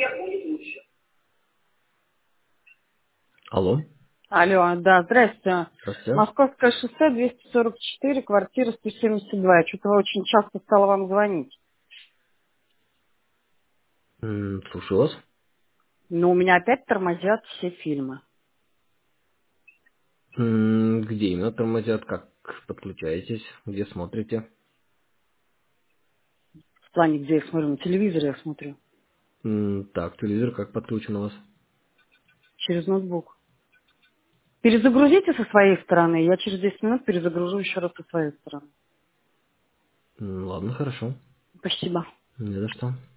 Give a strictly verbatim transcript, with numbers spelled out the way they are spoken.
Алло. Алло, да, здрасте. Здравствуйте. Московское шоссе, двести сорок четыре, квартира сто семьдесят два. Я что-то очень часто стала вам звонить. М, Слушаю вас. Но у меня опять тормозят все фильмы. М, Где именно тормозят? Как подключаетесь? Где смотрите? В плане, где я смотрю, на телевизоре я смотрю. М, Так, телевизор как подключен у вас? Через ноутбук. Перезагрузите со своей стороны. Я через десять минут перезагружу еще раз со своей стороны. М, Ладно, хорошо. Спасибо. Не за что.